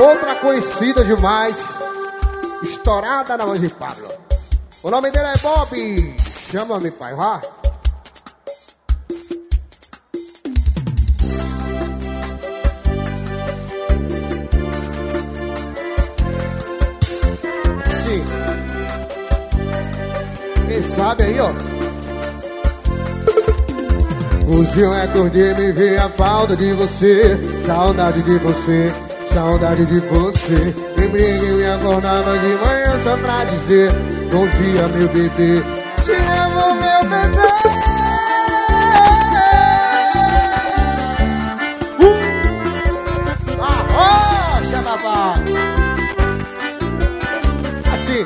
Outra conhecida demais, estourada na voz de Pablo. O nome dele é Bob. Chama-me, pai, vá. Sim. Quem sabe aí, ó. Hoje eu acordei, me vi a falta de você. Saudade de você, saudade de você. Lembrei que eu me acordava de manhã só pra dizer bom dia, meu bebê. Te amo, meu bebê. Arrocha, papai. Assim.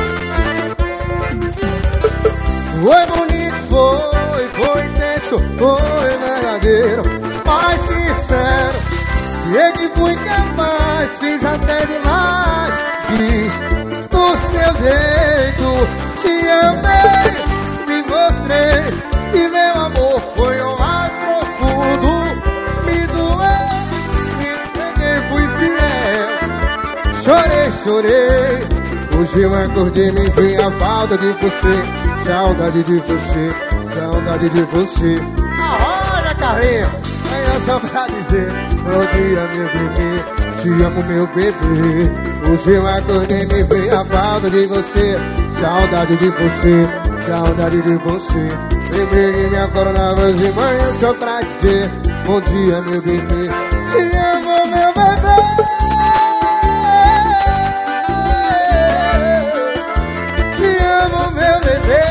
Foi bonito, foi intenso, foi verdadeiro, mas sincero. Sei que fui capaz, fiz até demais. Fiz do seu jeito, te amei, me mostrei. E meu amor foi o mais profundo. Me doeu, me entreguei, fui fiel. Chorei, chorei. Hoje eu acordei, me vi a falta de você. Saudade de você, saudade de você. Arroja, Carlinhos, venha só pra dizer bom dia, meu bebê. Te amo, meu bebê. Hoje eu acordei, me vi a falta de você. Saudade de você, saudade de você. Lembrei que me acordava de manhã só pra dizer bom dia, meu bebê. Te amo, meu bebê. Te amo, meu bebê.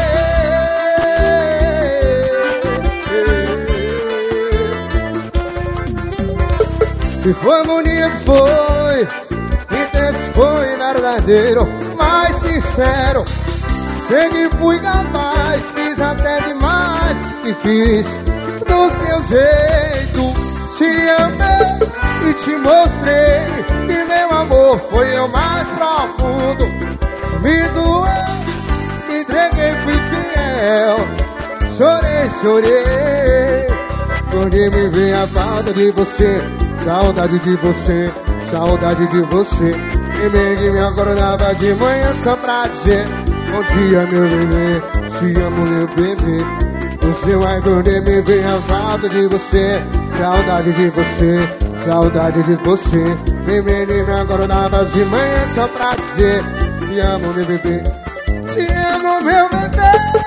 Se foi bonito, foi intenso, foi verdadeiro, mas sincero. Sei que fui capaz, fiz até demais. E fiz do seu jeito. Te amei e te mostrei. E meu amor foi o mais profundo. Me doeu, me entreguei, fui fiel. Chorei, chorei. Onde me vem a falta de você. Saudade de você, saudade de você. Lembrei que me acordava de manhã só pra dizer bom dia, meu bebê. Te amo, meu bebê. Você vai acordar, me vem a falta de você. Saudade de você, saudade de você. Lembrei que me acordava de manhã só pra dizer te amo, meu bebê. Te amo, meu bebê.